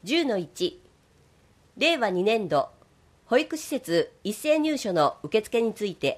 10-1 令和2年度保育施設一斉入所の受付について、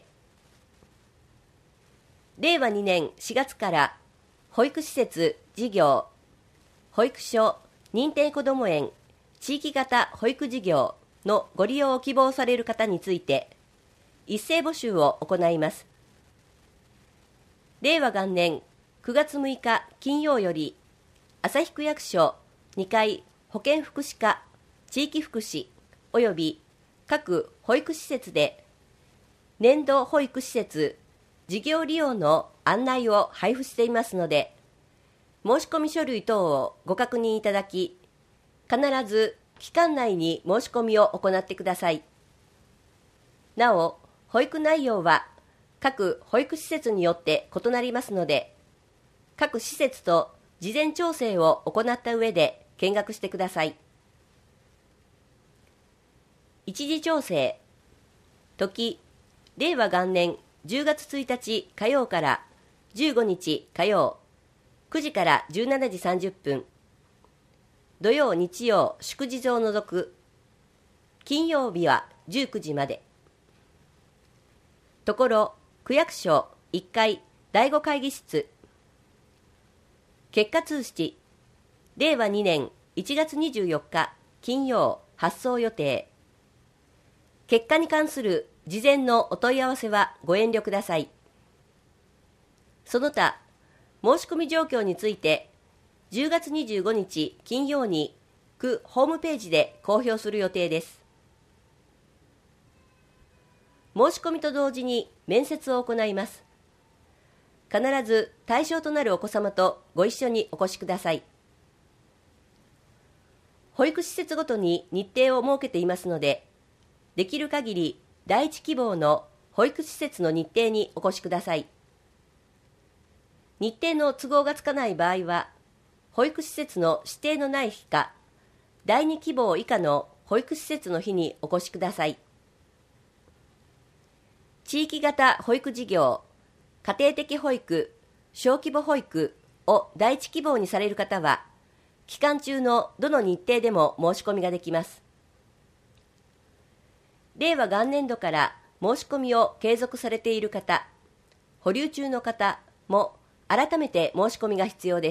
令和2年4月から保育施設事業、保育所、認定こども園、地域型保育事業のご利用を希望される方について一斉募集を行います。令和元年9月6日金曜より旭区役所2階保健福祉課地域福祉および各保育施設で年度保育施設事業利用の案内を配布していますので、申し込み書類等をご確認いただき、必ず期間内に申し込みを行ってください。なお、保育内容は各保育施設によって異なりますので、各施設と事前調整を行った上で見学してください。一時調整、時、令和元年10月1日火曜から15日火曜、9時から17時30分、土曜日曜祝日を除く、金曜日は19時まで。ところ、区役所1階第5会議室。結果通知、令和2年1月24日金曜発送予定。結果に関する事前のお問い合わせはご遠慮ください。その他、申し込み状況について、10月25日金曜に区ホームページで公表する予定です。申し込みと同時に面接を行います。必ず対象となるお子様とご一緒にお越しください。保育施設ごとに日程を設けていますので、できる限り第一希望の保育施設の日程にお越しください。日程の都合がつかない場合は、保育施設の指定のない日か、第二希望以下の保育施設の日にお越しください。地域型保育事業、家庭的保育、小規模保育を第一希望にされる方は、期間中のどの日程でも申し込みができます。令和元年度から申し込みを継続されている方、保留中の方も改めて申し込みが必要です。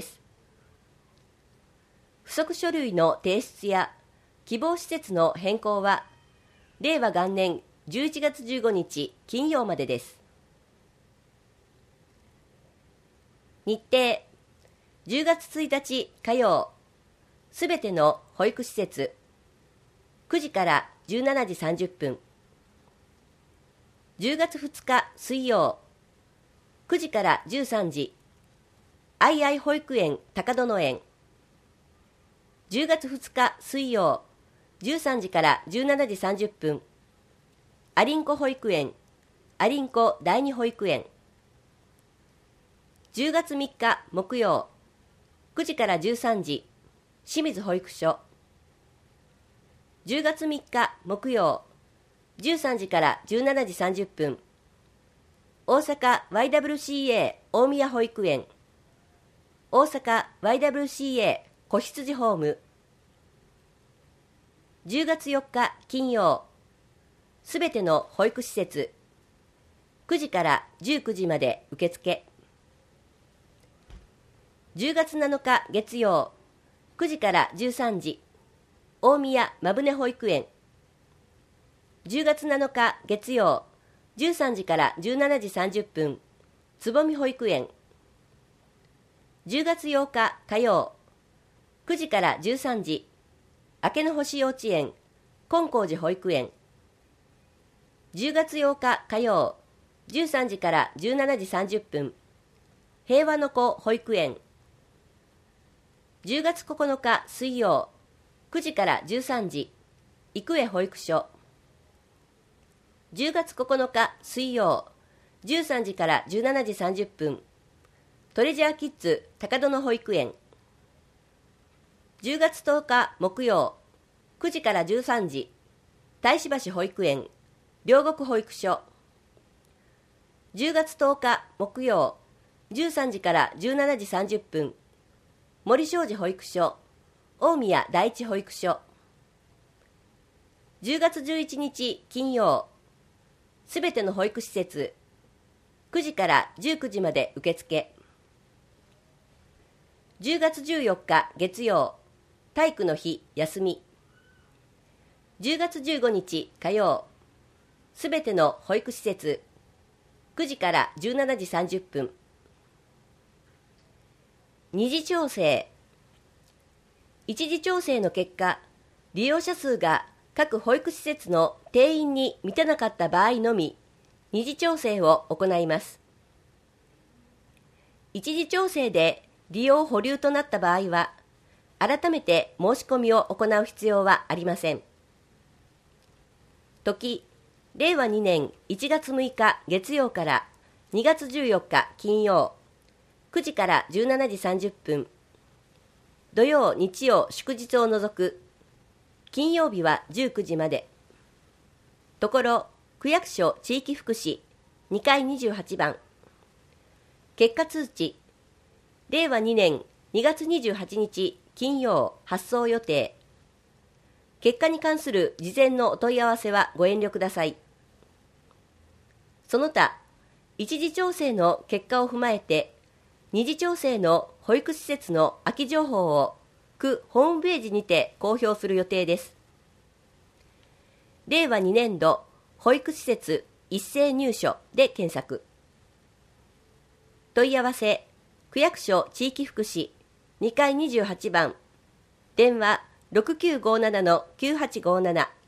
附則書類の提出や希望施設の変更は、令和元年11月15日金曜までです。日程、10月1日火曜、すべての保育施設、9時から17時30分。10月2日水曜、9時から13時、あいあい保育園高殿園。10月2日水曜、13時から17時30分、ありんこ保育園、ありんこ第二保育園。10月3日木曜、9時から13時、清水保育所。10月3日木曜、13時から17時30分、大阪 YWCA 大宮保育園、大阪 YWCA 子羊ホーム。10月4日金曜、すべての保育施設、9時から19時まで受付。10月7日月曜、9時から13時、大宮まぶね保育園。10月7日月曜、13時から17時30分、つぼみ保育園。10月8日火曜、9時から13時、明けの星幼稚園、金光寺保育園。10月8日火曜、13時から17時30分、平和の子保育園。10月9日水曜、9時から13時、育英保育所。10月9日水曜、13時から17時30分、トレジャーキッズ高殿保育園。10月10日木曜、9時から13時、太子橋保育園、両国保育所。10月10日木曜、13時から17時30分、森正寺保育所、 大宮第一保育所。10月11日金曜、すべての保育施設、9時から19時まで受付。10月14日月曜、体育の日休み。10月15日火曜、すべての保育施設、9時から17時30分。二次調整。一次調整の結果、利用者数が各保育施設の定員に満たなかった場合のみ、二次調整を行います。一次調整で利用保留となった場合は、改めて申し込みを行う必要はありません。時、令和2年1月6日月曜から2月14日金曜、9時から17時30分。土曜、日曜、祝日を除く。金曜日は19時まで。ところ、区役所地域福祉2階28番。結果通知。令和2年2月28日金曜発送予定。結果に関する事前のお問い合わせはご遠慮ください。その他、一次調整の結果を踏まえて、二次調整の保育施設の空き情報を区ホームページにて公表する予定です。令和2年度保育施設一斉入所で検索。問い合わせ、区役所地域福祉2階28番、電話6957-9857